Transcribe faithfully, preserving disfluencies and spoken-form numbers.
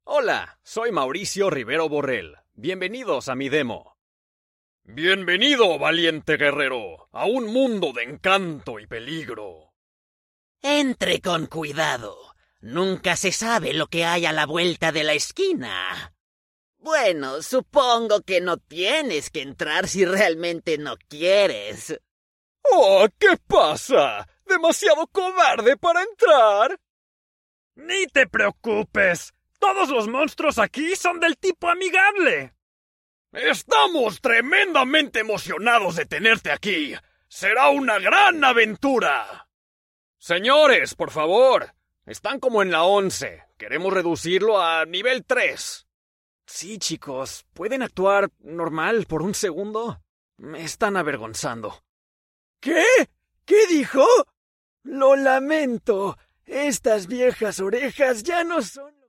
Hola, soy Mauricio Rivero Borrell. Bienvenidos a mi demo. Bienvenido, valiente guerrero, a un mundo de encanto y peligro. Entre con cuidado. Nunca se sabe lo que hay a la vuelta de la esquina. Bueno, supongo que no tienes que entrar si realmente no quieres. ¡Oh, qué pasa! ¡Demasiado cobarde para entrar! Ni te preocupes. Todos los monstruos aquí son del tipo amigable. Estamos tremendamente emocionados de tenerte aquí. Será una gran aventura. Señores, por favor. Están como en la once. Queremos reducirlo a nivel tres. Sí, chicos. ¿Pueden actuar normal por un segundo? Me están avergonzando. ¿Qué? ¿Qué dijo? Lo lamento. Estas viejas orejas ya no son...